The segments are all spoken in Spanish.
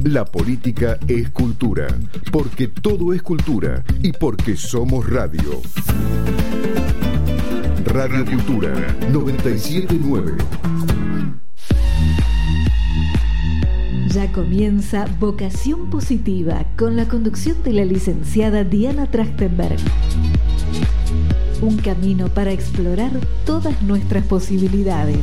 La política es cultura, porque todo es cultura y porque somos radio. Radio Cultura 979. Ya comienza Vocación Positiva con la conducción de la licenciada Diana Trachtenberg. Un camino para explorar todas nuestras posibilidades.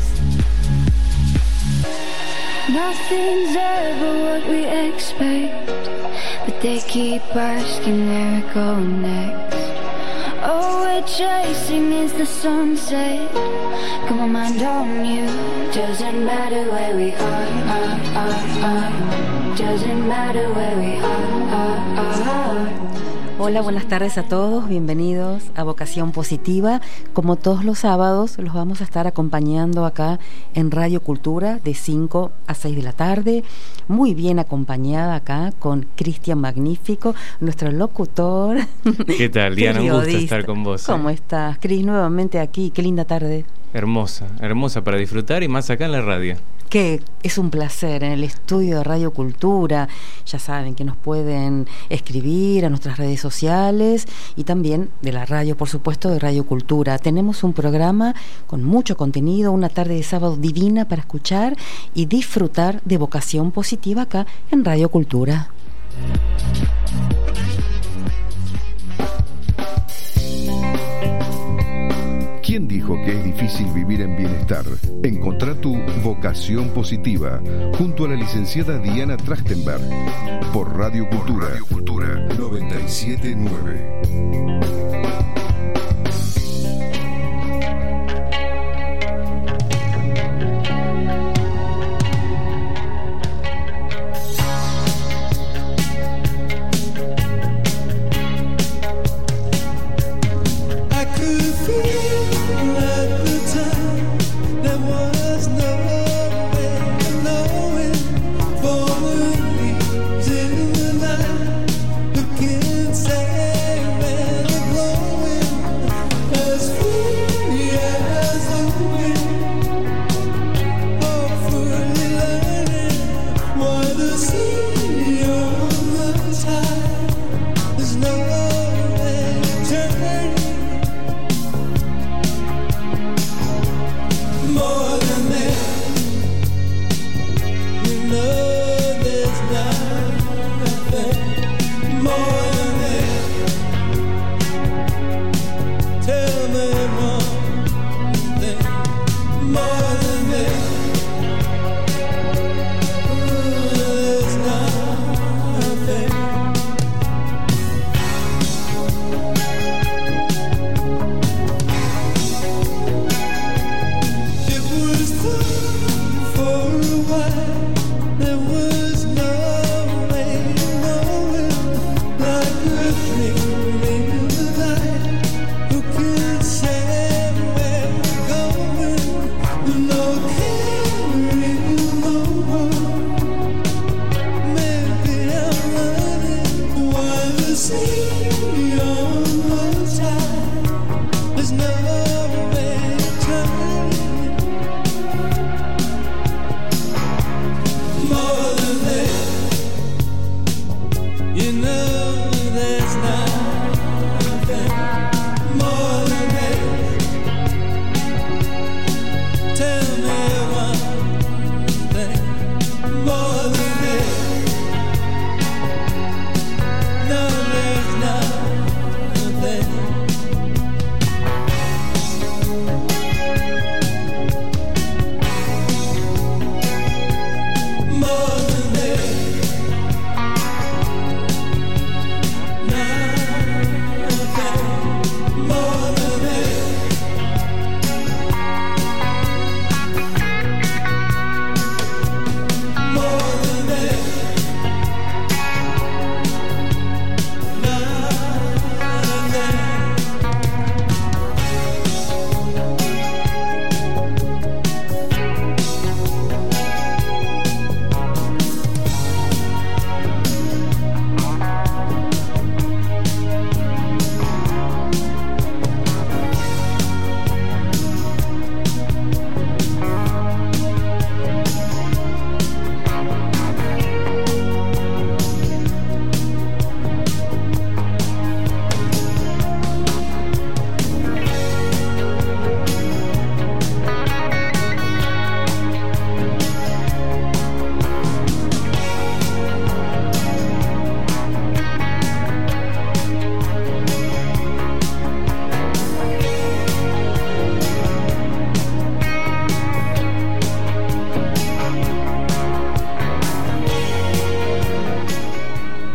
Nothing's ever what we expect, but they keep asking where we're going next. All we're chasing is the sunset. Got my mind on you. Doesn't matter where we are. Doesn't matter where we are. Hola, buenas tardes a todos, bienvenidos a Vocación Positiva. Como todos los sábados, los vamos a estar acompañando acá en Radio Cultura de 5 a 6 de la tarde. Muy bien acompañada acá con Cristian Magnífico, nuestro locutor. ¿Qué tal, Diana? Un gusto estar con vos. ¿Cómo estás, Cris? Nuevamente aquí, qué linda tarde. Hermosa, hermosa para disfrutar y más acá en la radio. Que es un placer en el estudio de Radio Cultura. Ya saben que nos pueden escribir a nuestras redes sociales y también de la radio, por supuesto, de Radio Cultura. Tenemos un programa con mucho contenido, una tarde de sábado divina para escuchar y disfrutar de Vocación Positiva acá en Radio Cultura. ¿Quién dijo que es difícil vivir en bienestar? Encontrá tu vocación positiva junto a la licenciada Diana Trachtenberg por Radio Cultura 979. Going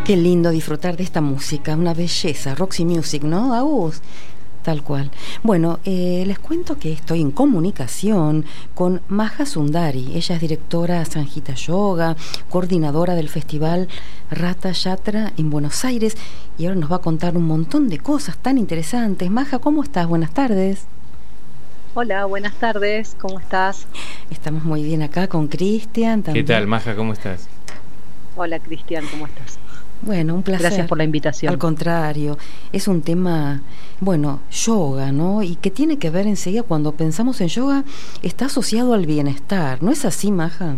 Qué lindo disfrutar de esta música, una belleza, Roxy Music, ¿no, Agus? Tal cual. Bueno, les cuento que estoy en comunicación con Maja Sundari. Ella es directora Sanjita Yoga, coordinadora del festival Ratha Yatra en Buenos Aires, y ahora nos va a contar un montón de cosas tan interesantes. Maja, ¿cómo estás? Buenas tardes. Hola, buenas tardes. ¿Cómo estás? Estamos muy bien acá con Cristian también. ¿Qué tal, Maja? ¿Cómo estás? Hola, Cristian. ¿Cómo estás? Bueno, un placer. Gracias por la invitación. Al contrario, es un tema, bueno, yoga, ¿no? Y que tiene que ver enseguida, cuando pensamos en yoga, está asociado al bienestar. ¿No es así, Maja?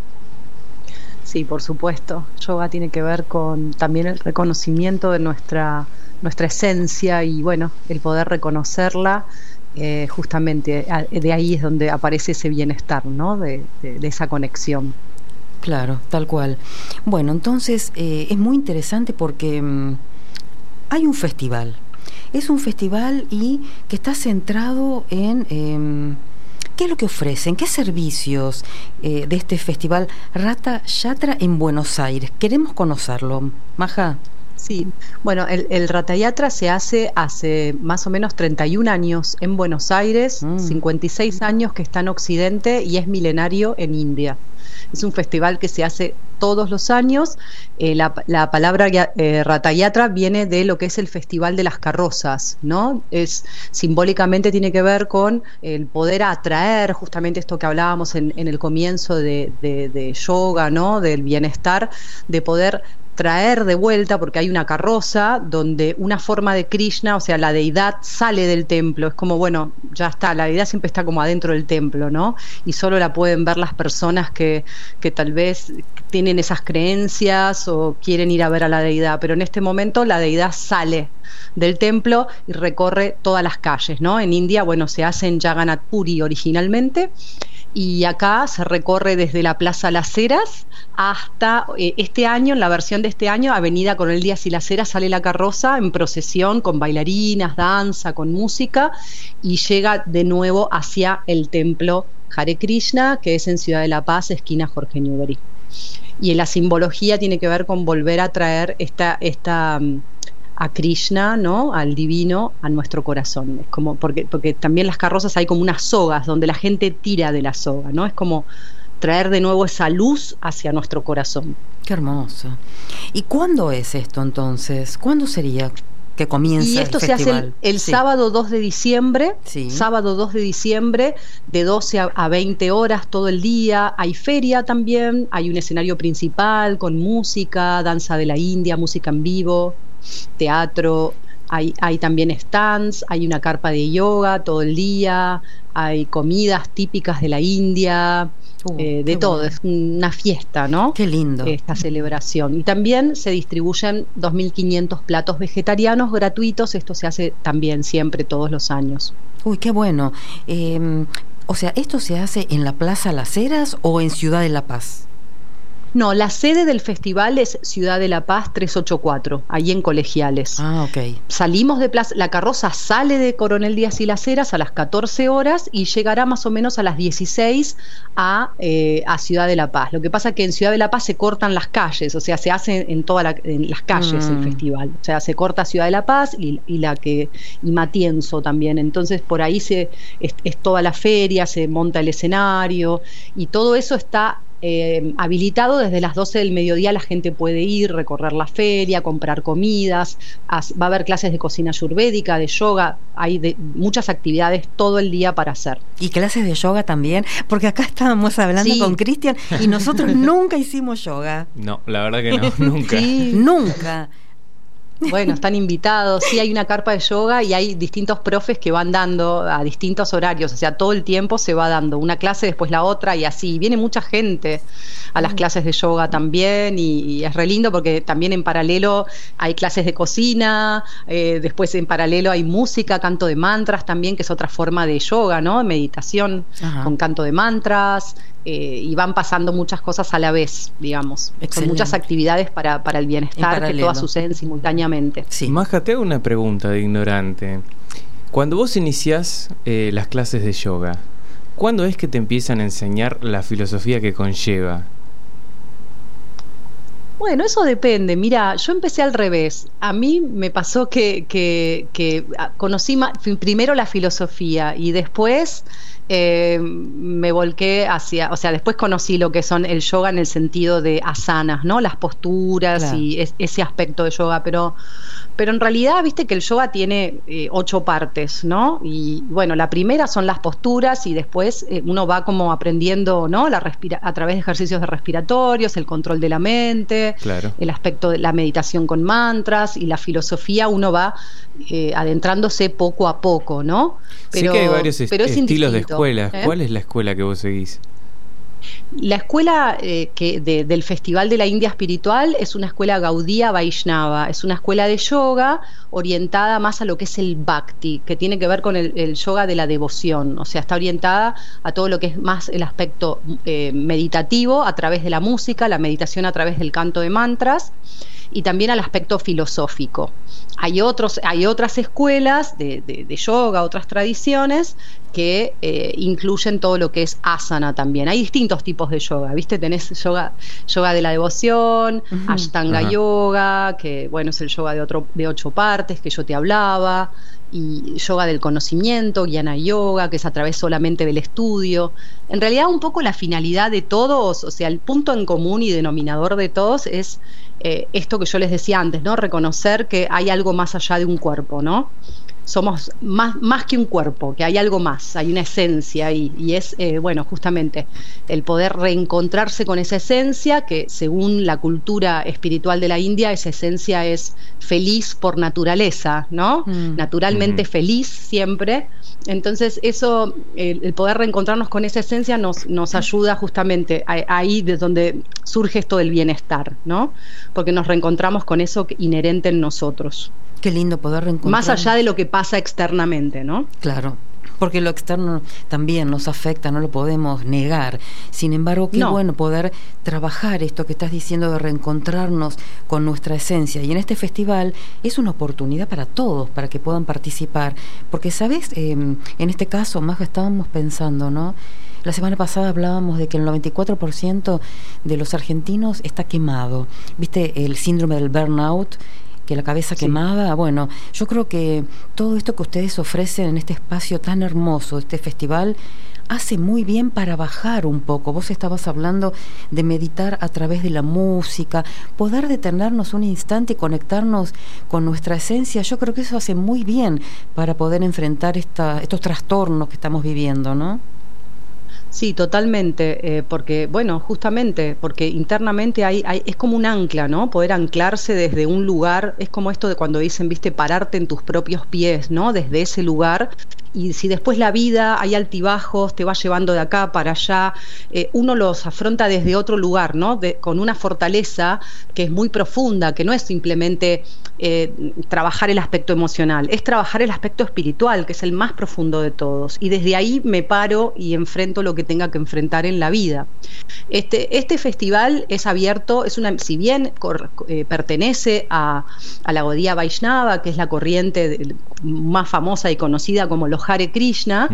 Sí, por supuesto. Yoga tiene que ver con también el reconocimiento de nuestra esencia y, bueno, el poder reconocerla. Justamente de ahí es donde aparece ese bienestar, ¿no? De esa conexión. Claro, tal cual. Bueno, entonces es muy interesante porque hay un festival. Es un festival y que está centrado en ¿qué es lo que ofrecen? ¿Qué servicios de este festival Ratha Yatra en Buenos Aires? Queremos conocerlo. Maja. Sí, bueno, el Ratha Yatra se hace más o menos 31 años en Buenos Aires, 56 años que está en Occidente y es milenario en India. Es un festival que se hace todos los años. La palabra Ratha Yatra viene de lo que es el Festival de las Carrozas, ¿no? Simbólicamente tiene que ver con el poder atraer justamente esto que hablábamos en el comienzo de yoga, ¿no? Del bienestar, de poder traer de vuelta, porque hay una carroza donde una forma de Krishna, o sea, la deidad sale del templo. Es como, bueno, ya está, la deidad siempre está como adentro del templo, ¿no? Y solo la pueden ver las personas que tal vez tienen esas creencias o quieren ir a ver a la deidad, pero en este momento la deidad sale del templo y recorre todas las calles, ¿no? En India, bueno, se hace en Jagannath Puri originalmente, y acá se recorre desde la Plaza Las Heras hasta este año, en la versión de este año, Avenida Coronel Díaz y Las Heras, sale la carroza en procesión con bailarinas, danza, con música, y llega de nuevo hacia el templo Hare Krishna, que es en Ciudad de la Paz, esquina Jorge Newbery. Y en la simbología tiene que ver con volver a traer a Krishna, ¿no? Al divino, a nuestro corazón. Es como porque también las carrozas hay como unas sogas donde la gente tira de la soga, ¿no? Es como traer de nuevo esa luz hacia nuestro corazón. Qué hermoso. ¿Y cuándo es esto entonces? ¿Cuándo sería que comienza el festival? Y esto se hace el sábado 2 de diciembre, sábado 2 de diciembre, de 12 a 20 horas todo el día. Hay feria también, hay un escenario principal con música, danza de la India, música en vivo, teatro, hay también stands, hay una carpa de yoga todo el día, hay comidas típicas de la India, de todo, bueno. Es una fiesta, ¿no? Qué lindo. Esta celebración. Y también se distribuyen 2.500 platos vegetarianos gratuitos, esto se hace también siempre, todos los años. Uy, qué bueno. O sea, ¿esto se hace en la Plaza Las Heras o en Ciudad de La Paz? No, la sede del festival es Ciudad de la Paz 384, ahí en Colegiales. Ah, ok. Salimos de Plaza, la carroza sale de Coronel Díaz y Las Heras a las 14 horas y llegará más o menos a las 16 a Ciudad de la Paz. Lo que pasa es que en Ciudad de la Paz se cortan las calles, o sea, se hace en las calles el festival. O sea, se corta Ciudad de la Paz y Matienzo también. Entonces, por ahí es toda la feria, se monta el escenario y todo eso está habilitado. Desde las 12 del mediodía la gente puede ir, recorrer la feria, comprar comidas, va a haber clases de cocina ayurvédica, de yoga, hay muchas actividades todo el día para hacer. ¿Y clases de yoga también? Porque acá estábamos hablando con Cristian y nosotros nunca hicimos yoga. No, la verdad que no, nunca. Sí. Nunca. Bueno, están invitados, sí, hay una carpa de yoga y hay distintos profes que van dando a distintos horarios, o sea, todo el tiempo se va dando una clase, después la otra y así. Viene mucha gente a las clases de yoga también y es re lindo porque también en paralelo hay clases de cocina, después en paralelo hay música, canto de mantras también, que es otra forma de yoga, ¿no? Meditación. Ajá. Con canto de mantras. Y van pasando muchas cosas a la vez, digamos. Excelente. Con muchas actividades para el bienestar, que todas suceden simultáneamente. Sí. Maja, te hago una pregunta de ignorante. Cuando vos iniciás las clases de yoga, ¿cuándo es que te empiezan a enseñar la filosofía que conlleva? Bueno, eso depende. Mira, yo empecé al revés. A mí me pasó que conocí primero la filosofía y después me volqué hacia, o sea, después conocí lo que son el yoga en el sentido de asanas, ¿no? Las posturas, claro, y ese aspecto de yoga, pero en realidad, viste que el yoga tiene 8 partes, ¿no? Y bueno, la primera son las posturas y después uno va como aprendiendo, ¿no? A través de ejercicios de respiratorios, el control de la mente, claro, el aspecto de la meditación con mantras, y la filosofía uno va adentrándose poco a poco, ¿no? Pero, sí que hay varios estilos de escuelas. ¿Cuál es la escuela que vos seguís? La escuela del Festival de la India Espiritual es una escuela Gaudiya Vaishnava, es una escuela de yoga orientada más a lo que es el bhakti, que tiene que ver con el yoga de la devoción, o sea, está orientada a todo lo que es más el aspecto meditativo a través de la música, la meditación a través del canto de mantras, y también al aspecto filosófico. Hay otras escuelas de yoga, otras tradiciones que incluyen todo lo que es asana también. Hay distintos tipos de yoga, ¿viste? Tenés yoga de la devoción, Ashtanga yoga, que bueno, es el yoga de 8 partes que yo te hablaba, y yoga del conocimiento, Jnana yoga, que es a través solamente del estudio. En realidad, un poco la finalidad de todos, o sea, el punto en común y denominador de todos es esto que yo les decía antes, ¿no? Reconocer que hay algo más allá de un cuerpo, ¿no? Somos más que un cuerpo, que hay algo más, hay una esencia, y es, bueno, justamente el poder reencontrarse con esa esencia, que según la cultura espiritual de la India, esa esencia es feliz por naturaleza, ¿no? Naturalmente feliz siempre. Entonces eso, el poder reencontrarnos con esa esencia nos ayuda justamente ahí de donde surge esto del bienestar, ¿no? Porque nos reencontramos con eso inherente en nosotros. Qué lindo poder reencontrar. Más allá de lo que pasa externamente, ¿no? Claro, porque lo externo también nos afecta, no lo podemos negar. Sin embargo, qué bueno poder trabajar esto que estás diciendo de reencontrarnos con nuestra esencia. Y en este festival es una oportunidad para todos, para que puedan participar. Porque, ¿sabes? En este caso, más que estábamos pensando, ¿no? La semana pasada hablábamos de que el 94% de los argentinos está quemado. ¿Viste? El síndrome del burnout, que la cabeza quemada. Bueno, yo creo que todo esto que ustedes ofrecen en este espacio tan hermoso, este festival, hace muy bien para bajar un poco. Vos estabas hablando de meditar a través de la música, poder detenernos un instante y conectarnos con nuestra esencia. Yo creo que eso hace muy bien para poder enfrentar estos trastornos que estamos viviendo, ¿no? Sí, totalmente, porque, bueno, justamente, porque internamente es como un ancla, ¿no? Poder anclarse desde un lugar, es como esto de cuando dicen, viste, pararte en tus propios pies, ¿no? Desde ese lugar, y si después la vida, hay altibajos, te va llevando de acá para allá, uno los afronta desde otro lugar, ¿no? Con una fortaleza que es muy profunda, que no es simplemente trabajar el aspecto emocional, es trabajar el aspecto espiritual, que es el más profundo de todos, y desde ahí me paro y enfrento lo que tenga que enfrentar en la vida. Este festival es abierto, si bien pertenece a la Gaudiya Vaishnava, que es la corriente más famosa y conocida como los Hare Krishna,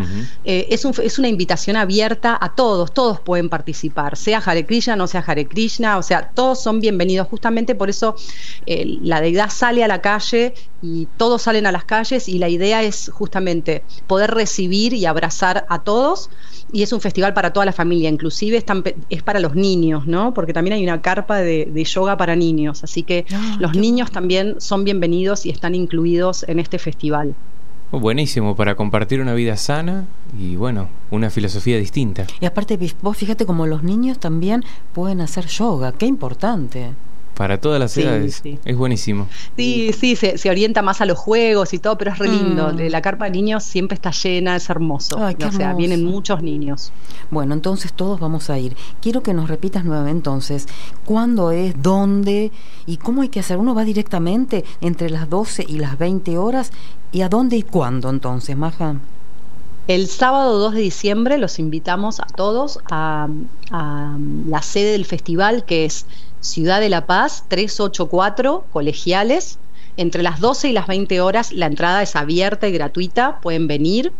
es una invitación abierta a todos pueden participar, sea Hare Krishna, no sea Hare Krishna, o sea, todos son bienvenidos. Justamente por eso la deidad sale a la calle y todos salen a las calles, y la idea es justamente poder recibir y abrazar a todos, y es un festival para toda la familia, inclusive es para los niños, ¿no? Porque también hay una carpa de yoga para niños, así que los niños también son bienvenidos y están incluidos en este festival. Buenísimo, para compartir una vida sana y, bueno, una filosofía distinta. Y aparte, vos fíjate como los niños también pueden hacer yoga, qué importante. Para todas las edades, es buenísimo. Sí, se orienta más a los juegos y todo, pero es re lindo. La carpa de niños siempre está llena, es hermoso. Ay, o sea, vienen muchos niños. Bueno, entonces todos vamos a ir. Quiero que nos repitas nuevamente entonces, ¿cuándo es, dónde y cómo hay que hacer? ¿Uno va directamente entre las 12 y las 20 horas? ¿Y a dónde y cuándo entonces, Maja? El sábado 2 de diciembre los invitamos a todos a la sede del festival, que es Ciudad de la Paz, 384, Colegiales, entre las 12 y las 20 horas la entrada es abierta y gratuita, pueden venir.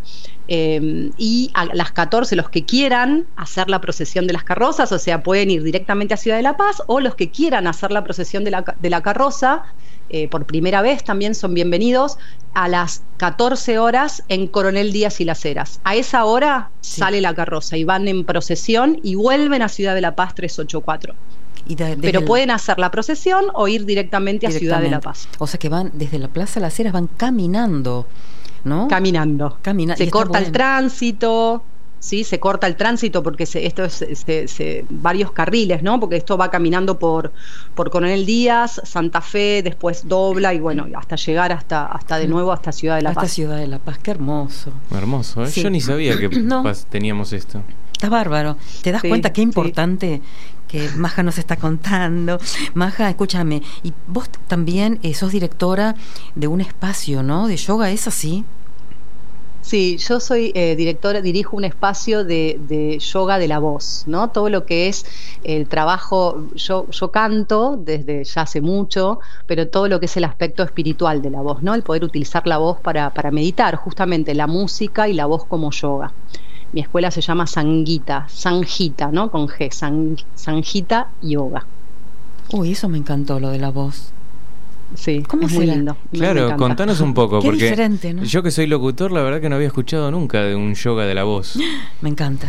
Y a las 14 los que quieran hacer la procesión de las carrozas, o sea, pueden ir directamente a Ciudad de la Paz, o los que quieran hacer la procesión de la carroza, por primera vez también son bienvenidos a las 14 horas en Coronel Díaz y Las Heras. A esa hora sale la carroza y van en procesión y vuelven a Ciudad de la Paz 384. Pero pueden hacer la procesión o ir directamente a Ciudad de la Paz. O sea que van desde la Plaza Las Heras, van caminando, ¿no? Caminando. Se corta el tránsito. Sí, se corta el tránsito porque esto es varios carriles, ¿no? Porque esto va caminando por Coronel Díaz, Santa Fe, después dobla y bueno, hasta llegar hasta de nuevo hasta Ciudad de la Paz. Hasta Ciudad de la Paz, qué hermoso. Hermoso, ¿eh? Sí. Yo ni sabía que teníamos esto. Está bárbaro. ¿Te das cuenta qué importante que Maja nos está contando? Maja, escúchame, y vos también sos directora de un espacio, ¿no? De yoga, ¿es así? Sí, yo soy directora, dirijo un espacio de yoga de la voz, ¿no? Todo lo que es el trabajo, yo canto desde ya hace mucho, pero todo lo que es el aspecto espiritual de la voz, ¿no? El poder utilizar la voz para meditar, justamente la música y la voz como yoga. Mi escuela se llama Sanghita, ¿no? Con G, Sanghita Yoga. Uy, eso me encantó, lo de la voz. Sí, ¿cómo es muy lindo. Claro, contanos un poco, porque diferente, ¿no? Yo que soy locutor, la verdad que no había escuchado nunca de un yoga de la voz. Me encanta.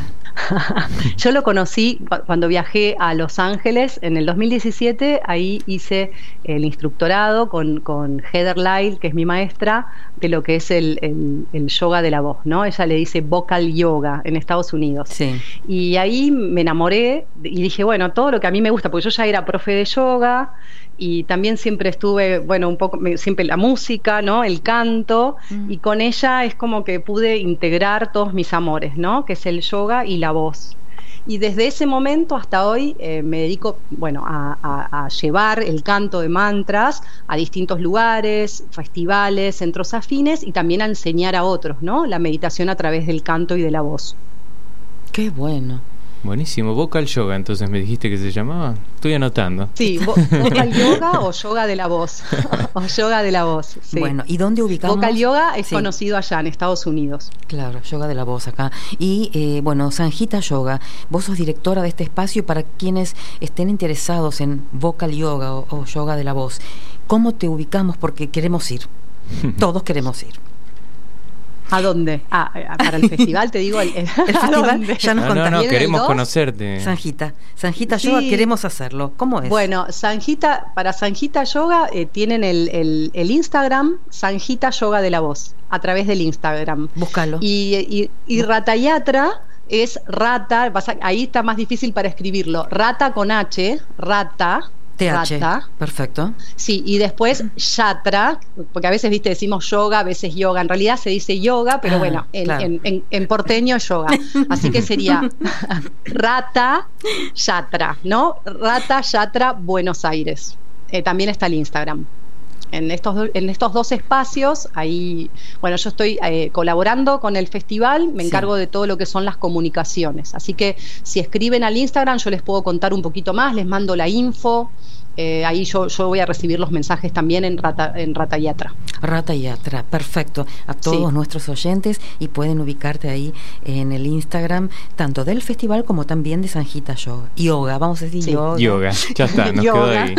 Yo lo conocí cuando viajé a Los Ángeles en el 2017, ahí hice el instructorado con Heather Lyle, que es mi maestra, de lo que es el yoga de la voz, ¿no? Ella le dice vocal yoga en Estados Unidos. Sí. Y ahí me enamoré y dije, bueno, todo lo que a mí me gusta, porque yo ya era profe de yoga y también siempre estuve, bueno, un poco, siempre la música, ¿no? El canto, y con ella es como que pude integrar todos mis amores, ¿no? Que es el yoga y la voz. Y desde ese momento hasta hoy me dedico, bueno, a llevar el canto de mantras a distintos lugares, festivales, centros afines, y también a enseñar a otros, ¿no? La meditación a través del canto y de la voz. Qué bueno. Buenísimo, vocal yoga, entonces me dijiste que se llamaba. Estoy anotando. Sí, vocal yoga o yoga de la voz. O yoga de la voz, sí. Bueno, ¿y dónde ubicamos? Vocal yoga es conocido allá en Estados Unidos. Claro, yoga de la voz acá. Y bueno, Sanghita Yoga, vos sos directora de este espacio para quienes estén interesados en vocal yoga o yoga de la voz. ¿Cómo te ubicamos? Porque queremos ir. Todos queremos ir. ¿A dónde? Para el festival, te digo. ¿El festival? Ya nos contaste. No, queremos conocerte. Sanghita Yoga, queremos hacerlo. ¿Cómo es? Bueno, para Sanghita Yoga tienen el Instagram, Sanghita Yoga de la Voz, a través del Instagram. Búscalo. Y Ratayatra es rata, ahí está más difícil para escribirlo. Rata con H, rata. TH, perfecto. Sí, y después yatra, porque a veces, viste, decimos yoga, a veces yoga, en realidad se dice yoga, pero bueno, en porteño es yoga, así que sería Rata Yatra, ¿no? Rata Yatra Buenos Aires. También está el Instagram. En estos dos espacios, ahí, bueno, yo estoy colaborando con el festival, me encargo de todo lo que son las comunicaciones. Así que si escriben al Instagram, yo les puedo contar un poquito más, les mando la info. Ahí yo voy a recibir los mensajes también en Ratayatra. Ratayatra, perfecto. A todos nuestros oyentes, y pueden ubicarte ahí en el Instagram, tanto del festival como también de Sanghita Yoga. Vamos a decir yoga. Yoga, ya está, nos quedó ahí.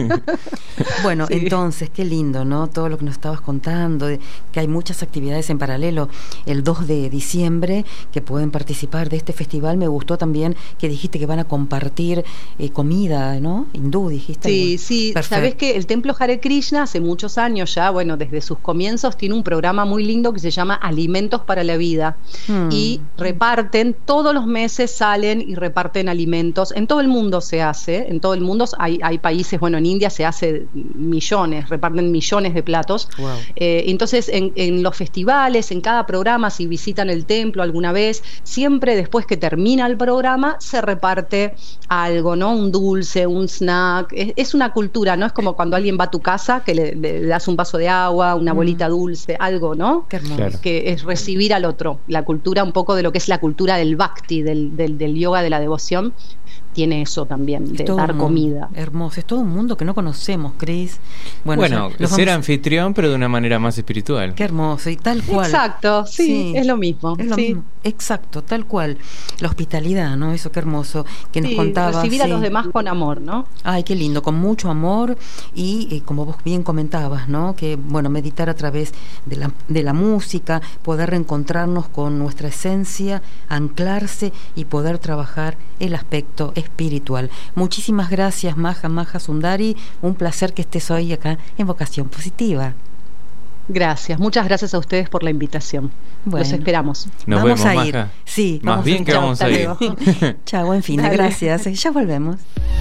Bueno, entonces, qué lindo, ¿no? Todo lo que nos estabas contando, que hay muchas actividades en paralelo. El 2 de diciembre que pueden participar de este festival. Me gustó también que dijiste que van a compartir comida, ¿no? Hindú, dijiste. Sí, perfecto. Sabés que el Templo Hare Krishna hace muchos años ya, bueno, desde sus comienzos tiene un programa muy lindo que se llama Alimentos para la Vida, y reparten, todos los meses salen y reparten alimentos. En todo el mundo se hace, en todo el mundo hay países, bueno, en India se hace millones, reparten millones de platos. Wow. Entonces en los festivales, en cada programa, si visitan el templo alguna vez, siempre después que termina el programa se reparte algo, ¿no? Un dulce, un snack. Es una cultura, ¿no? Es como cuando alguien va a tu casa, que le das un vaso de agua, una bolita dulce, algo, ¿no? Qué hermoso. Claro. Que es recibir al otro. La cultura, un poco de lo que es la cultura del bhakti, del yoga, de la devoción. tiene eso también, de dar comida. Hermoso, es todo un mundo que no conocemos, Cris. Bueno, ser anfitrión, pero de una manera más espiritual. Qué hermoso, y tal cual. Exacto, sí. Es lo mismo. Es lo mismo. Exacto, tal cual. La hospitalidad, ¿no? Eso, qué hermoso que nos contabas. Recibir a los demás con amor, ¿no? Ay, qué lindo, con mucho amor y como vos bien comentabas, ¿no? Que, bueno, meditar a través de la música, poder reencontrarnos con nuestra esencia, anclarse y poder trabajar el aspecto espiritual. Muchísimas gracias, Maja Sundari. Un placer que estés hoy acá en Vocación Positiva. Gracias, muchas gracias a ustedes por la invitación. Bueno, los esperamos. Nos vamos vemos, a ir. Maja. Sí, más bien que vamos a ir. Chao, en fin, gracias. Ya volvemos.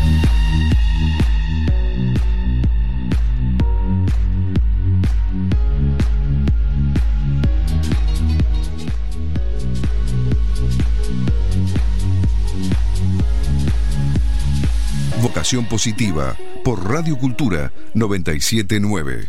Vocación Positiva por Radio Cultura 97.9.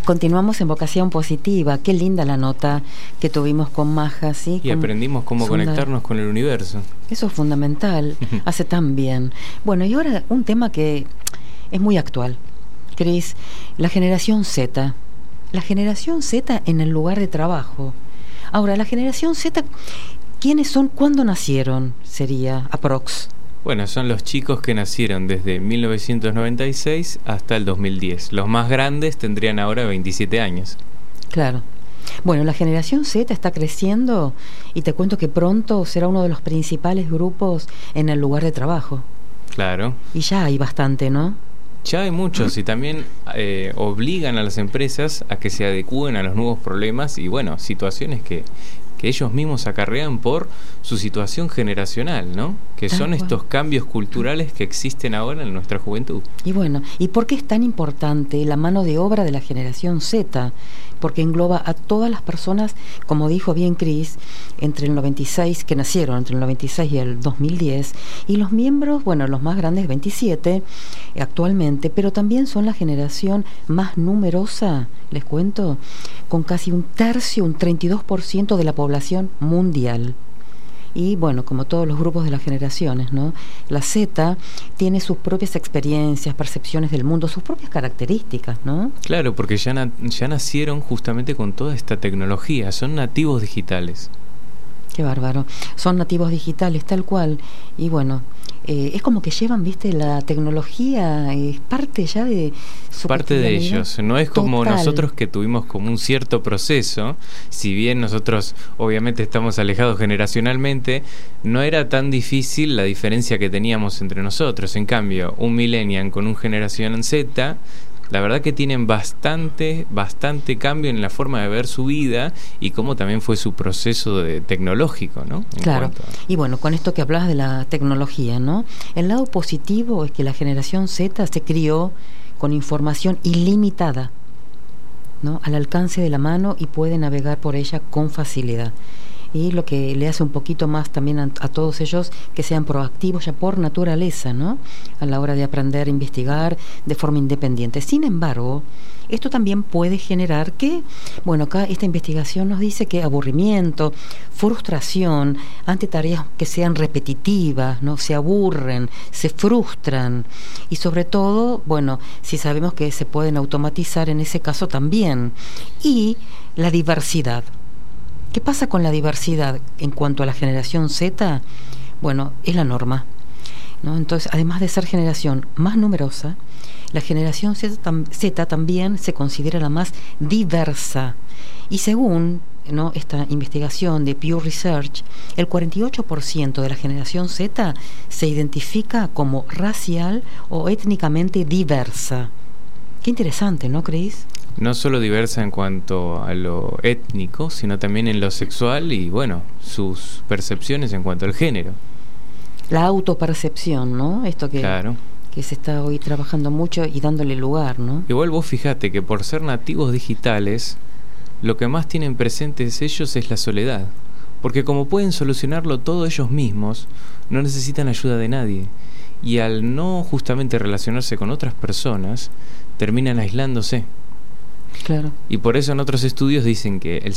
Continuamos en Vocación Positiva. Qué linda la nota que tuvimos con Maja, ¿sí? Y aprendimos cómo conectarnos con el universo. Eso es fundamental, hace tan bien. Bueno, y ahora un tema que es muy actual, Cris, la generación Z. La generación Z en el lugar de trabajo. Ahora, la generación Z, ¿quiénes son? ¿Cuándo nacieron? Sería aprox. Bueno, son los chicos que nacieron desde 1996 hasta el 2010. Los más grandes tendrían ahora 27 años. Claro. Bueno, la generación Z está creciendo y te cuento que pronto será uno de los principales grupos en el lugar de trabajo. Claro. Y ya hay bastante, ¿no? Ya hay muchos y también obligan a las empresas a que se adecúen a los nuevos problemas y, bueno, situaciones que ellos mismos acarrean por su situación generacional, ¿no? Que son estos cambios culturales que existen ahora en nuestra juventud. Y bueno, ¿y por qué es tan importante la mano de obra de la generación Z? Porque engloba a todas las personas, como dijo bien Cris, entre el 96, que nacieron entre el 96 y el 2010, y los miembros, bueno, los más grandes, 27 actualmente, pero también son la generación más numerosa, les cuento, con casi un tercio, un 32% de la población mundial. Y bueno, como todos los grupos de las generaciones, ¿no? La Z tiene sus propias experiencias, percepciones del mundo, sus propias características, ¿no? Claro, porque ya nacieron justamente con toda esta tecnología, son nativos digitales. Qué bárbaro. Son nativos digitales, tal cual. Y bueno, es como que llevan, viste, la tecnología, es parte ya de su parte de ellos. No es como nosotros que tuvimos como un cierto proceso. Si bien nosotros obviamente estamos alejados generacionalmente, no era tan difícil la diferencia que teníamos entre nosotros. En cambio, un millennial con un generación Z, la verdad que tienen bastante cambio en la forma de ver su vida y cómo también fue su proceso tecnológico, ¿no? Claro. Y bueno, con esto que hablabas de la tecnología, ¿no? El lado positivo es que la generación Z se crió con información ilimitada, ¿no? Al alcance de la mano y puede navegar por ella con facilidad. Y lo que le hace un poquito más también a todos ellos que sean proactivos ya por naturaleza, ¿no? A la hora de aprender, investigar de forma independiente. Sin embargo, esto también puede generar que, bueno, acá esta investigación nos dice que aburrimiento, frustración ante tareas que sean repetitivas, ¿no? Se aburren, se frustran y sobre todo, bueno, si sabemos que se pueden automatizar en ese caso también. Y la diversidad. ¿Qué pasa con la diversidad en cuanto a la generación Z? Bueno, es la norma, ¿no? Entonces, además de ser generación más numerosa, la generación Z también se considera la más diversa. Y según, ¿no?, esta investigación de Pew Research, el 48% de la generación Z se identifica como racial o étnicamente diversa. Qué interesante, ¿no creéis? No solo diversa en cuanto a lo étnico, sino también en lo sexual y, bueno, sus percepciones en cuanto al género. La autopercepción, ¿no? Esto que, claro, que se está hoy trabajando mucho y dándole lugar, ¿no? Igual vos fijate que por ser nativos digitales, lo que más tienen presentes ellos es la soledad. Porque como pueden solucionarlo todo ellos mismos, no necesitan ayuda de nadie. Y al no justamente relacionarse con otras personas, terminan aislándose. Claro. Y por eso en otros estudios dicen que el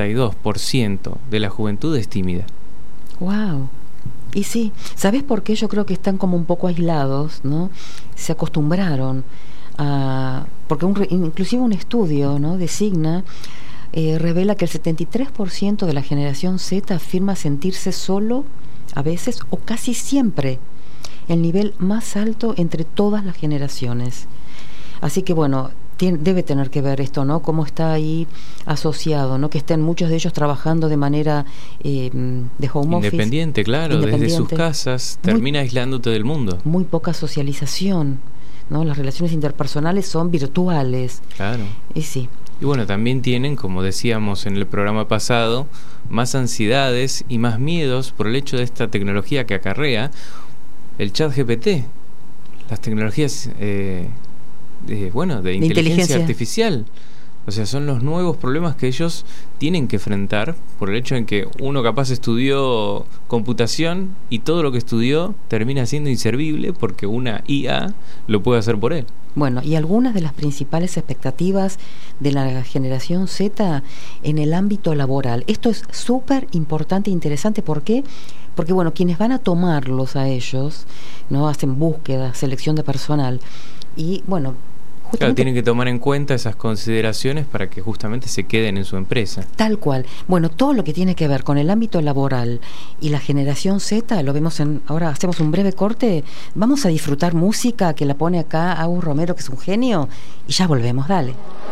72% de la juventud es tímida. Wow. Y sí, ¿sabes por qué? Yo creo que están como un poco aislados, ¿no? Se acostumbraron a... Porque inclusive un estudio, ¿no?, de Signa revela que el 73% de la generación Z afirma sentirse solo a veces o casi siempre, el nivel más alto entre todas las generaciones. Así que bueno, debe tener que ver esto, ¿no? Cómo está ahí asociado, ¿no? Que estén muchos de ellos trabajando de manera de home office. Independiente, claro, desde sus casas, termina aislándote del mundo. Muy poca socialización, ¿no? Las relaciones interpersonales son virtuales. Claro. Y sí. Y bueno, también tienen, como decíamos en el programa pasado, más ansiedades y más miedos por el hecho de esta tecnología que acarrea el ChatGPT, las tecnologías de inteligencia artificial, O sea, son los nuevos problemas que ellos tienen que enfrentar por el hecho en que uno capaz estudió computación y todo lo que estudió termina siendo inservible porque una IA lo puede hacer por él. Bueno, y algunas de las principales expectativas de la generación Z en el ámbito laboral. Esto es súper importante e interesante. ¿Por qué? Porque, bueno, quienes van a tomarlos a ellos, ¿no? Hacen búsqueda, selección de personal y, bueno, claro, tienen que tomar en cuenta esas consideraciones para que justamente se queden en su empresa. Tal cual. Bueno, todo lo que tiene que ver con el ámbito laboral y la generación Z, lo vemos ahora hacemos un breve corte, vamos a disfrutar música que la pone acá Agus Romero, que es un genio, y ya volvemos, dale.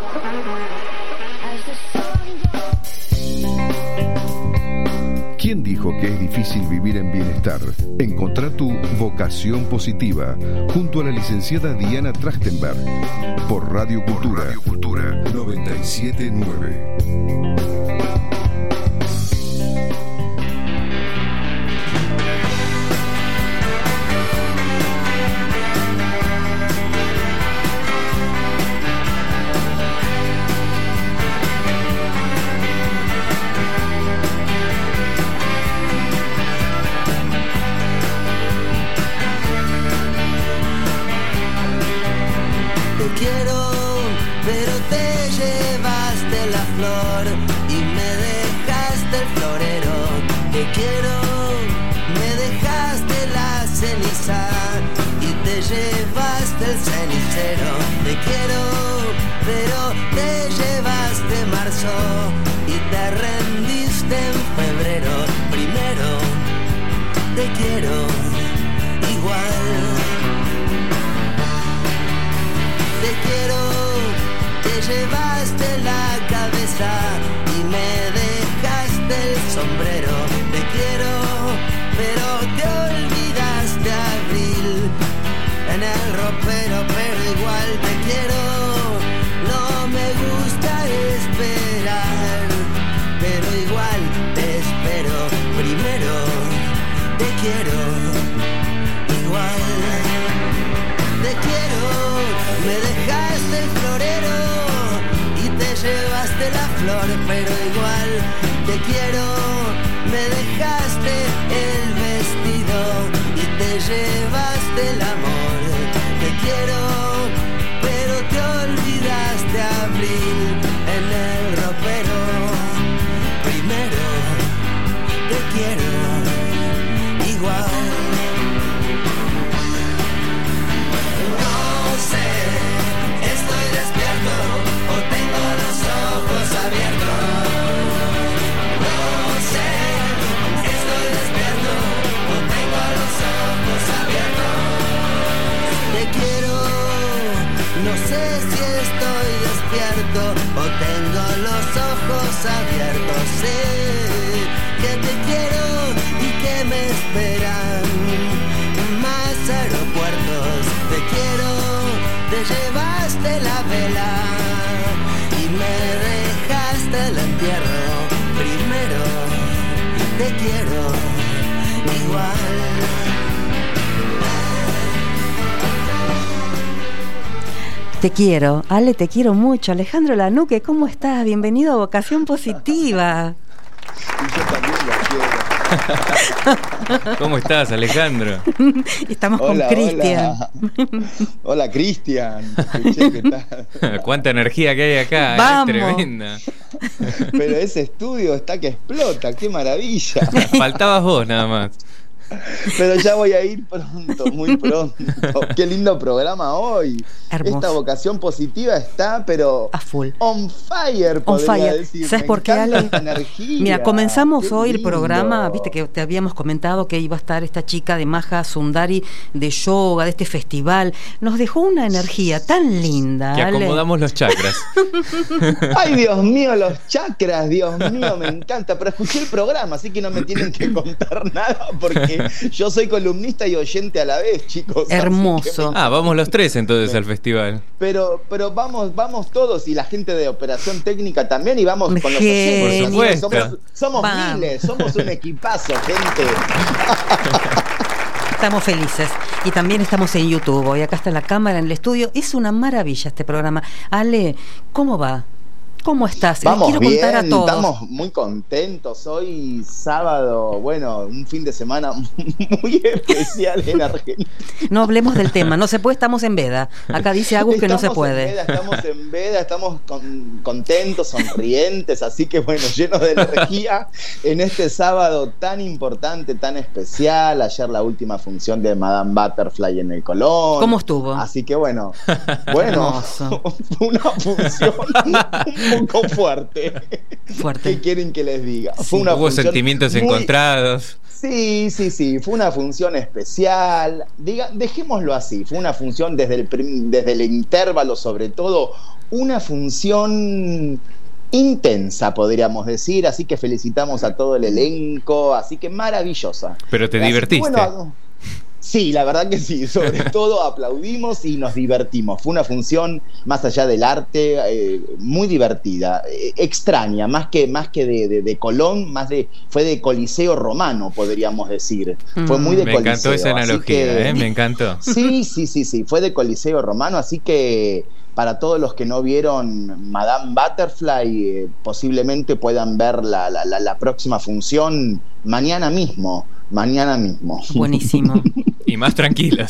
¿Quién dijo que es difícil vivir en bienestar? Encontrá tu vocación positiva junto a la licenciada Diana Trachtenberg por Radio Cultura 979. Llevaste el cenicero, te quiero, pero te llevaste marzo y te rendiste en febrero. Primero, te quiero igual. Te quiero, te llevaste la cabeza y me dejaste el sombrero. Te quiero, pero te olvidaste abril en el ropero, pero igual te quiero. No me gusta esperar, pero igual te espero. Primero te quiero igual. Te quiero, me dejaste el florero y te llevaste la flor, pero igual te quiero. Me dejaste el vestido y te llevaste el amor. Te quiero, pero te olvidaste abril en el ropero. Primero te quiero igual. No sé, estoy despierto o tengo los ojos abiertos. No sé, estoy despierto o tengo los ojos abiertos. Te quiero, no sé si estoy despierto o tengo los ojos abiertos. Sé que te quiero y que me esperan más aeropuertos. Te quiero, te llevaste la vela y me dejaste el entierro. Primero te quiero igual. Te quiero, Ale, te quiero mucho. Alejandro Lanuque, ¿cómo estás? Bienvenido a Vocación Positiva. Y yo también la quiero. ¿Cómo estás, Alejandro? Estamos con Cristian. Hola, Cristian. ¿Qué tal? Cuánta energía que hay acá, ¡vamos! Es tremenda. Pero ese estudio está que explota, qué maravilla. Faltabas vos nada más. Pero ya voy a ir pronto, muy pronto. Qué lindo programa hoy. Hermoso. Esta vocación positiva está, pero a full. On fire, On fire. Decir. ¿Sabes por qué, Ale? Energía. Mira, comenzamos qué hoy el lindo. programa, viste que te habíamos comentado que iba a estar esta chica de Maha Sundari de yoga, de este festival. Nos dejó una energía tan linda, Que Ale. acomodamos los chakras. Ay, Dios mío, los chakras, Dios mío, me encanta. Pero escuché el programa, así que no me tienen que contar nada porque yo soy columnista y oyente a la vez, chicos. Hermoso. Vamos los tres entonces al festival. Pero vamos todos y la gente de operación técnica también y vamos con los oyentes. Por amigos. supuesto. Somos miles, somos un equipazo, gente. Estamos felices. Y también estamos en YouTube. Hoy acá está la cámara en el estudio. Es una maravilla este programa. Ale, ¿cómo va? ¿Cómo estás? Vamos Les quiero bien, contar a todos. estamos muy contentos. Hoy sábado, bueno, un fin de semana muy especial en Argentina. No hablemos del tema, no se puede, estamos en veda. Acá dice Agus que no se puede. Estamos en veda, estamos contentos, sonrientes, así que bueno, llenos de energía en este sábado tan importante, tan especial. Ayer la última función de Madame Butterfly en el Colón. ¿Cómo estuvo? Así que bueno, fue una función un poco fuerte. ¿Qué quieren que les diga? Sí, hubo sentimientos encontrados. Sí, fue una función especial. Dejémoslo así, fue una función desde el intervalo, sobre todo, una función intensa, podríamos decir, así que felicitamos a todo el elenco, así que maravillosa. Pero te divertiste. Bueno, sí, la verdad que sí, sobre todo aplaudimos y nos divertimos. Fue una función, más allá del arte, muy divertida, extraña, más que de Colón, fue de Coliseo Romano, podríamos decir. Fue muy de me Coliseo. Me encantó esa analogía, me encantó. Sí, fue de Coliseo Romano, así que para todos los que no vieron Madame Butterfly, posiblemente puedan ver la próxima función mañana mismo. Buenísimo. Y más tranquilos.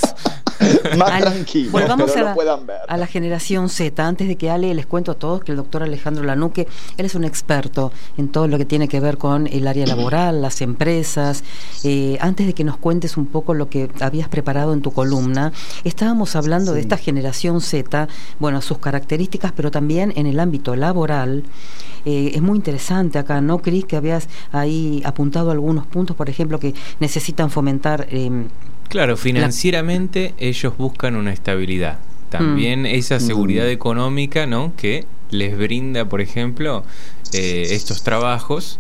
Volvamos pero lo puedan ver. A la generación Z. Antes de que Ale, les cuento a todos que el doctor Alejandro Lanuque, él es un experto en todo lo que tiene que ver con el área laboral, las empresas. Antes de que nos cuentes un poco lo que habías preparado en tu columna, estábamos hablando de esta generación Z, bueno, sus características, pero también en el ámbito laboral. Es muy interesante acá, ¿no, Cris? Que habías ahí apuntado algunos puntos, por ejemplo, que necesitan fomentar. Claro, financieramente ellos buscan una estabilidad. También esa seguridad económica, ¿no?, que les brinda, por ejemplo, estos trabajos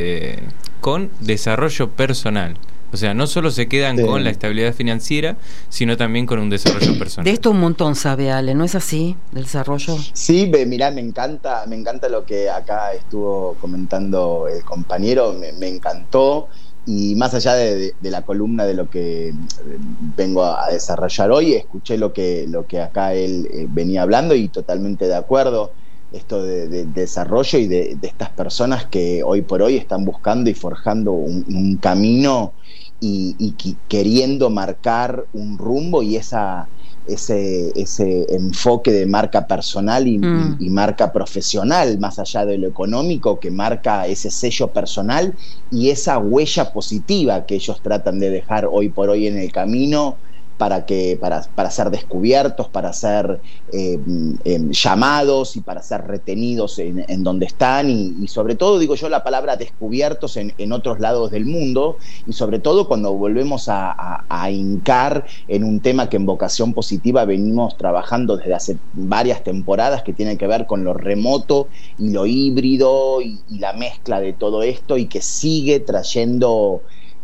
con desarrollo personal. O sea, no solo se quedan con la estabilidad financiera, sino también con un desarrollo personal. De esto un montón sabe Ale, ¿no es así? Del desarrollo. Sí, mirá, me encanta lo que acá estuvo comentando el compañero, me encantó. Y más allá de la columna de lo que vengo a desarrollar hoy, escuché lo que acá él venía hablando y totalmente de acuerdo. Esto de desarrollo y de estas personas que hoy por hoy están buscando y forjando un camino y queriendo marcar un rumbo y ese enfoque de marca personal y marca profesional, más allá de lo económico, que marca ese sello personal y esa huella positiva que ellos tratan de dejar hoy por hoy en el camino para ser descubiertos, para ser llamados y para ser retenidos en donde están y sobre todo, digo yo, la palabra descubiertos en otros lados del mundo y sobre todo cuando volvemos a hincar en un tema que en Vocación Positiva venimos trabajando desde hace varias temporadas, que tiene que ver con lo remoto y lo híbrido y la mezcla de todo esto y que sigue trayendo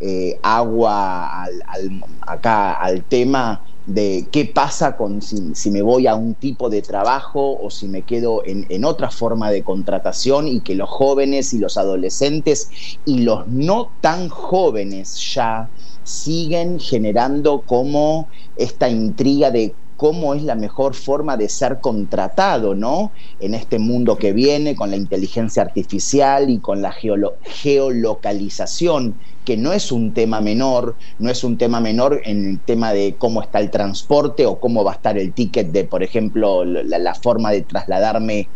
agua acá al tema de qué pasa con si me voy a un tipo de trabajo o si me quedo en otra forma de contratación, y que los jóvenes y los adolescentes y los no tan jóvenes ya siguen generando como esta intriga de cómo es la mejor forma de ser contratado, ¿no? En este mundo que viene con la inteligencia artificial y con la geolocalización, que no es un tema menor, en el tema de cómo está el transporte o cómo va a estar el ticket de, por ejemplo, la forma de trasladarme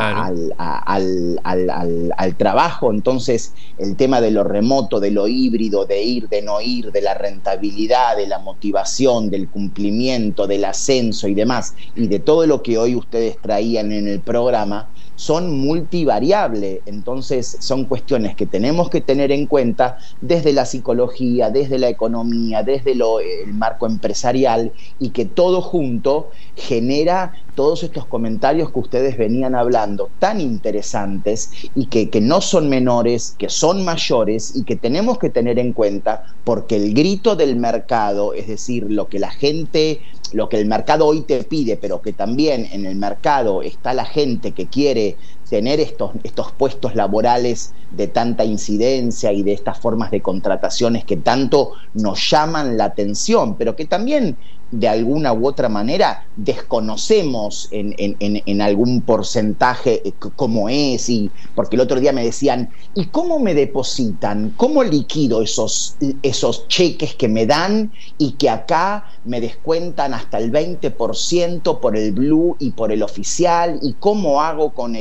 al trabajo. Entonces el tema de lo remoto, de lo híbrido, de ir, de no ir, de la rentabilidad, de la motivación, del cumplimiento, del ascenso y demás, y de todo lo que hoy ustedes traían en el programa, son multivariables. Entonces son cuestiones que tenemos que tener en cuenta desde la psicología, desde la economía, desde el marco empresarial, y que todo junto genera todos estos comentarios que ustedes venían hablando, tan interesantes y que no son menores, que son mayores y que tenemos que tener en cuenta, porque el grito del mercado, es decir, lo que el mercado hoy te pide, pero que también en el mercado está la gente que quiere tener estos puestos laborales de tanta incidencia y de estas formas de contrataciones que tanto nos llaman la atención, pero que también de alguna u otra manera desconocemos en algún porcentaje cómo es, y porque el otro día me decían, ¿y cómo me depositan? ¿Cómo liquido esos cheques que me dan y que acá me descuentan hasta el 20% por el Blue y por el oficial? ¿Y cómo hago con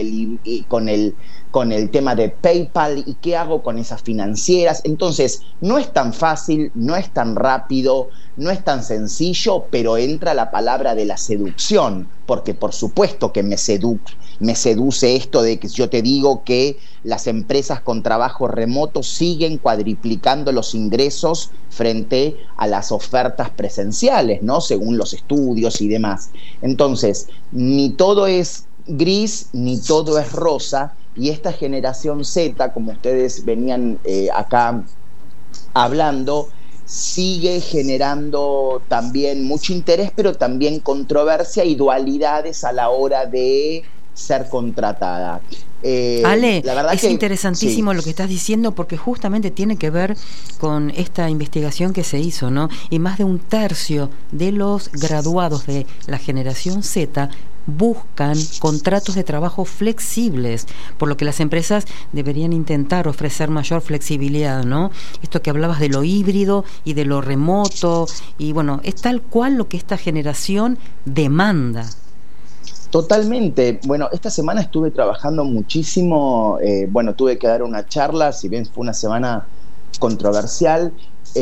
el tema de PayPal? ¿Y qué hago con esas financieras? Entonces, no es tan fácil, no es tan rápido, no es tan sencillo, pero entra la palabra de la seducción, porque por supuesto que me seduce esto de que yo te digo que las empresas con trabajo remoto siguen cuadriplicando los ingresos frente a las ofertas presenciales, ¿no? Según los estudios y demás. Entonces, ni todo es gris, ni todo es rosa, y esta generación Z, como ustedes venían acá hablando, sigue generando también mucho interés, pero también controversia y dualidades a la hora de ser contratada. Ale, la verdad es interesantísimo lo que estás diciendo, porque justamente tiene que ver con esta investigación que se hizo, ¿no? Y más de 1/3 de los graduados de la generación Z buscan contratos de trabajo flexibles, por lo que las empresas deberían intentar ofrecer mayor flexibilidad, ¿no? Esto que hablabas de lo híbrido y de lo remoto, y bueno, es tal cual lo que esta generación demanda. Totalmente. Bueno, esta semana estuve trabajando muchísimo, tuve que dar una charla, si bien fue una semana controversial.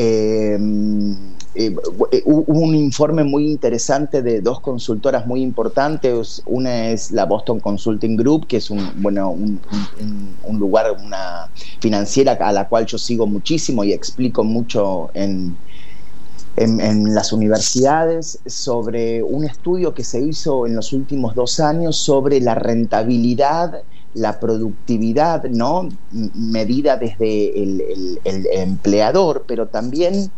Hubo un informe muy interesante de 2 consultoras muy importantes. Una es la Boston Consulting Group, que es un lugar, una financiera a la cual yo sigo muchísimo y explico mucho en las universidades, sobre un estudio que se hizo en los últimos 2 años sobre la rentabilidad, la productividad, ¿no? Medida desde el empleador, pero también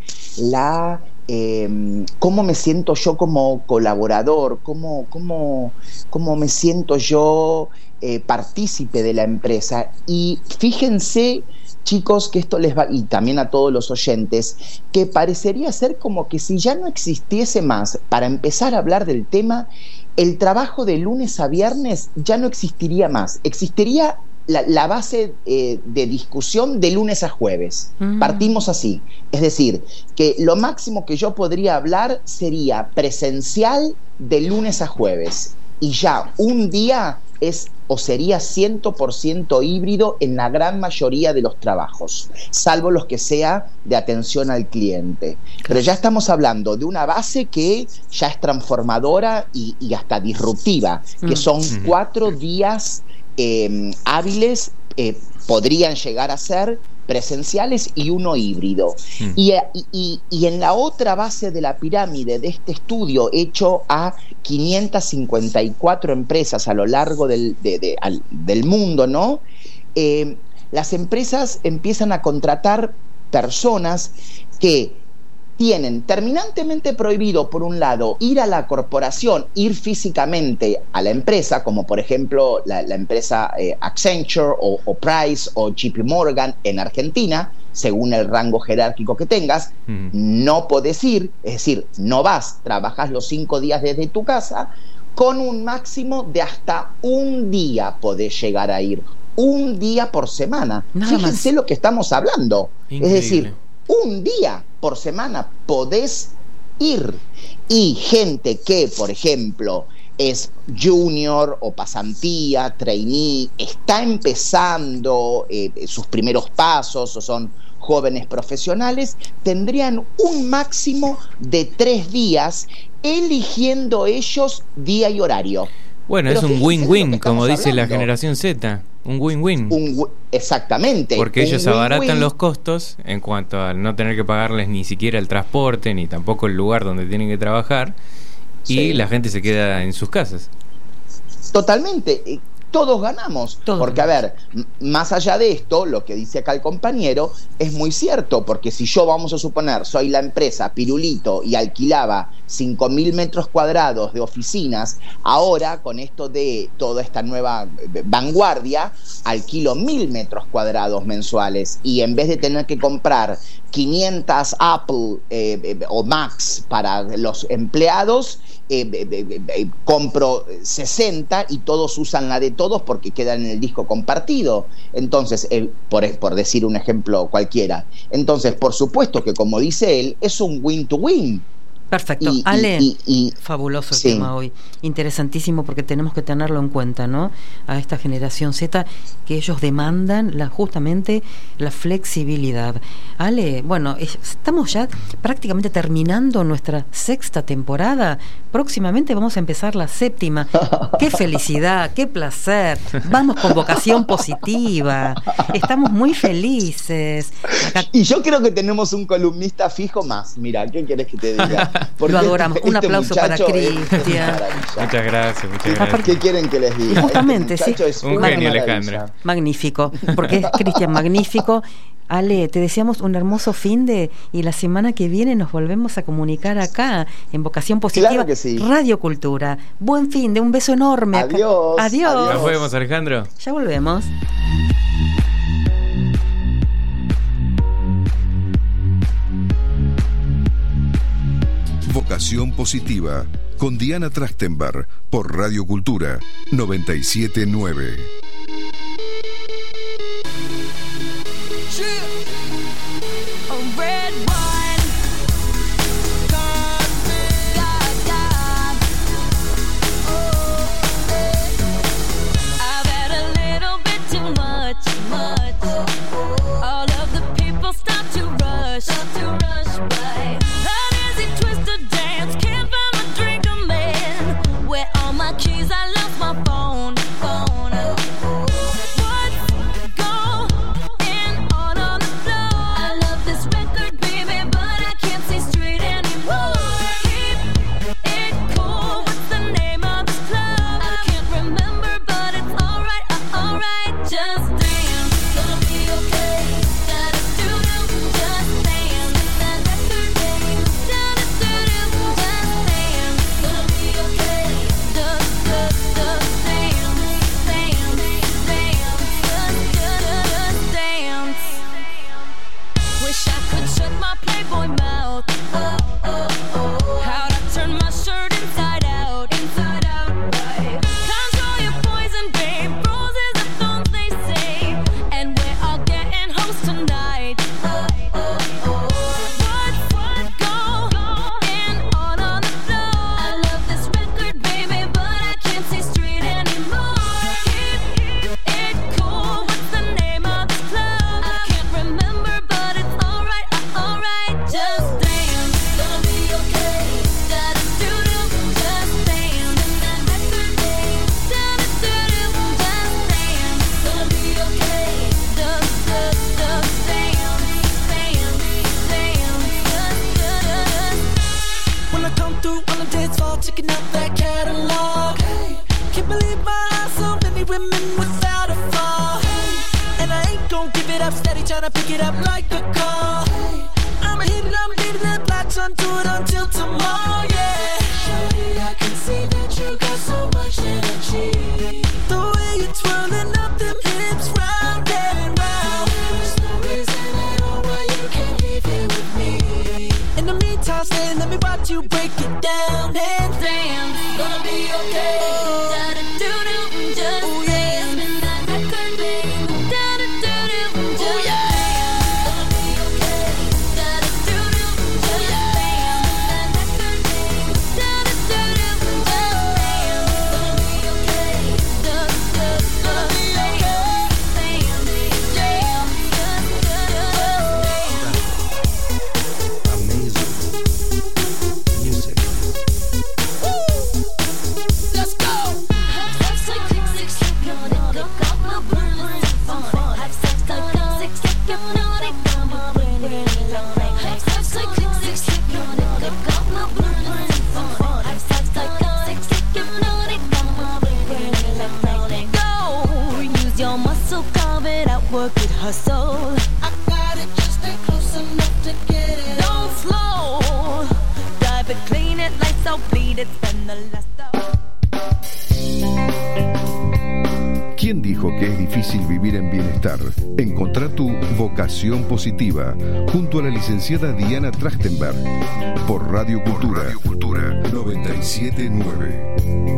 cómo me siento yo como colaborador, cómo me siento yo partícipe de la empresa. Y fíjense, chicos, que esto les va, y también a todos los oyentes, que parecería ser como que si ya no existiese más, para empezar a hablar del tema, el trabajo de lunes a viernes ya no existiría más. Existiría la base de discusión de lunes a jueves. Partimos así. Es decir, que lo máximo que yo podría hablar sería presencial de lunes a jueves. Y ya un día sería 100% híbrido en la gran mayoría de los trabajos, salvo los que sea de atención al cliente. Pero ya estamos hablando de una base que ya es transformadora y hasta disruptiva, que son 4 días hábiles, podrían llegar a ser presenciales y 1 híbrido. Y en la otra base de la pirámide de este estudio, hecho a 554 empresas a lo largo del mundo, ¿no? Las empresas empiezan a contratar personas que tienen terminantemente prohibido, por un lado, ir a la corporación, ir físicamente a la empresa, como por ejemplo la empresa Accenture o Price o JP Morgan en Argentina, según el rango jerárquico que tengas. No podés ir, es decir, no vas, trabajás los 5 días desde tu casa, con un máximo de hasta 1 día podés llegar a ir, 1 día por semana. Fíjense lo que estamos hablando. Increíble. Es decir, 1 día por semana podés ir. Y gente que, por ejemplo, es junior o pasantía, trainee, está empezando sus primeros pasos o son jóvenes profesionales, tendrían un máximo de 3 días, eligiendo ellos día y horario. Bueno, pero es un win-win, como dice la generación Z. Un win-win. Exactamente. Porque ellos abaratan los costos en cuanto a no tener que pagarles ni siquiera el transporte, ni tampoco el lugar donde tienen que trabajar, y la gente se queda en sus casas. Totalmente. Todos ganamos. Porque, a ver, más allá de esto, lo que dice acá el compañero es muy cierto, porque si yo, vamos a suponer, soy la empresa Pirulito y alquilaba 5.000 metros cuadrados de oficinas, ahora con esto de toda esta nueva vanguardia, alquilo 1.000 metros cuadrados mensuales, y en vez de tener que comprar 500 Apple o Macs para los empleados, compro 60 y todos usan la de todos porque quedan en el disco compartido. Entonces, por decir un ejemplo cualquiera. Entonces, por supuesto que, como dice él, es un win-to-win. Perfecto. Ale, fabuloso el tema hoy. Interesantísimo, porque tenemos que tenerlo en cuenta, ¿no? A esta generación Z, que ellos demandan justamente la flexibilidad. Ale, bueno, estamos ya prácticamente terminando nuestra 6ª temporada. Próximamente vamos a empezar la 7ª. ¡Qué felicidad! ¡Qué placer! Vamos con vocación positiva. Estamos muy felices. Acá... Y yo creo que tenemos un columnista fijo más. Mira, ¿qué querés que te diga? Porque lo adoramos. Un aplauso para Cristian. Muchas gracias. ¿Qué quieren que les diga? Y justamente, sí. Es un genio, Alejandra. Magnífico, porque es Cristian magnífico. Ale, te deseamos un hermoso fin de, y la semana que viene nos volvemos a comunicar acá en Vocación Positiva, claro que sí. Radio Cultura. Buen fin de, un beso enorme. Adiós. Adiós. Nos vemos, Alejandro. Ya volvemos. Vocación Positiva con Diana Trachtenberg por Radio Cultura 97.9. ¿Quién dijo que es difícil vivir en bienestar? Encontrá tu vocación positiva junto a la licenciada Diana Trachtenberg por Radio Cultura, 979.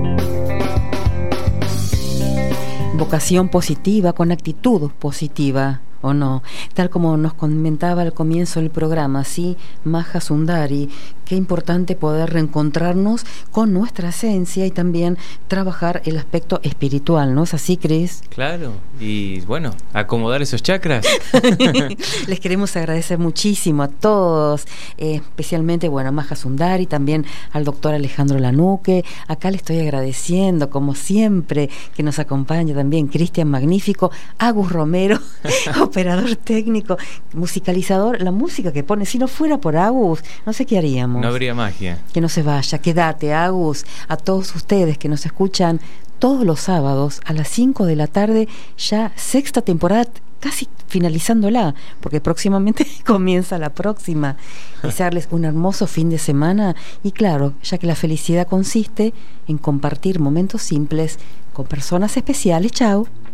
Vocación positiva con actitud positiva, ¿o no? Tal como nos comentaba al comienzo del programa, sí, Maja Sundari, qué importante poder reencontrarnos con nuestra esencia y también trabajar el aspecto espiritual, ¿no es así, Cris? Claro, y bueno, acomodar esos chakras. Les queremos agradecer muchísimo a todos, especialmente, bueno, a Maja Sundari, también al doctor Alejandro Lanuque. Acá le estoy agradeciendo, como siempre, que nos acompaña también Cristian Magnífico, Agus Romero, operador técnico, musicalizador, la música que pone, si no fuera por Agus, no sé qué haríamos. No habría magia. Que no se vaya, quédate, Agus. A todos ustedes que nos escuchan todos los sábados a las 5 de la tarde, ya sexta temporada, casi finalizándola, porque próximamente comienza la próxima. Desearles un hermoso fin de semana y claro, ya que la felicidad consiste en compartir momentos simples con personas especiales. Chao.